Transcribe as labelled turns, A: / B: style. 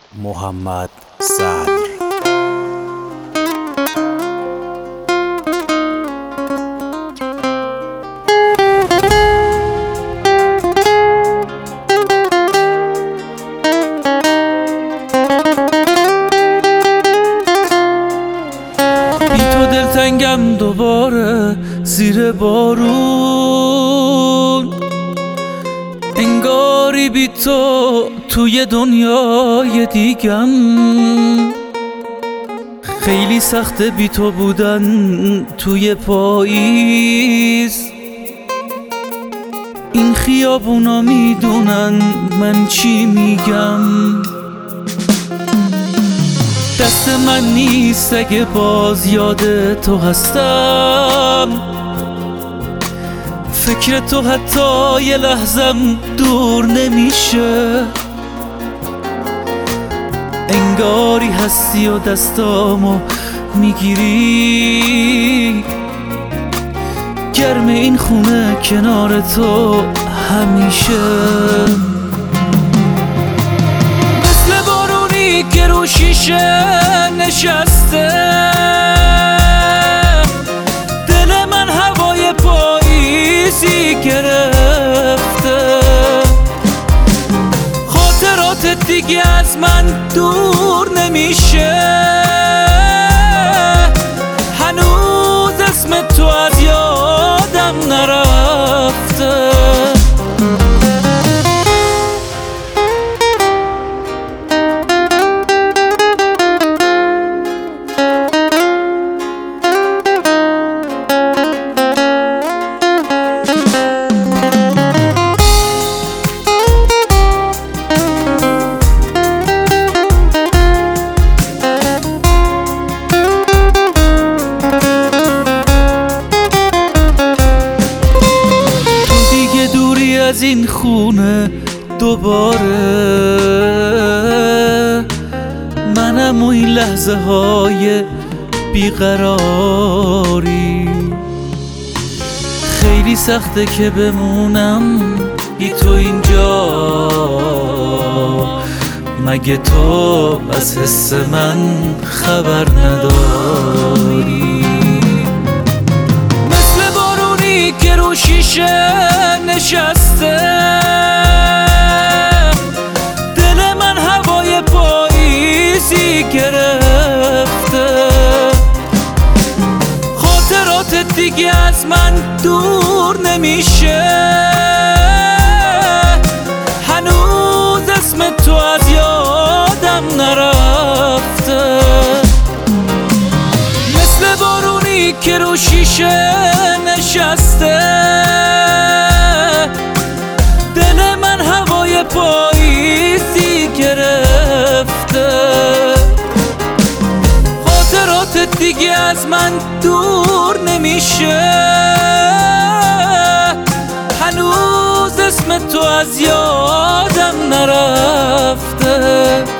A: محمد صدر.
B: بی تو دلتنگم دوباره زیر بارون، انگاری بی تو توی دنیای دیگم. خیلی سخته بی تو بودن توی پاییز، این خیابونا میدونن من چی میگم. دست من نیست اگه باز یاد تو هستم، فکر تو حتی یه لحظم دور نمیشه. انگاری هستی و دستامو میگیری، گرم این خونه کنار تو همیشه. مثل بارونی که رو شیشه نشسته، دل من هوای پاییزی گرفته. خاطرات دیگه از من دور نمیشه، هنوز اسم تو از یادم نرفته. از این خونه دوباره، منم و این لحظه های بیقراری. خیلی سخته که بمونم بی تو اینجا، مگه تو از حس من خبر نداری؟ مثل بارونی که رو شیشه نشسته، دل من هوای پاییزی گرفته. خاطرات دیگه از من دور نمیشه، هنوز اسم تو از یادم نرفته. مثل بارونی که رو شیشه نشسته، دل من هوای پاییزی گرفته. خاطرات دیگه از من دور نمیشه، هنوز اسم تو از یادم نرفته.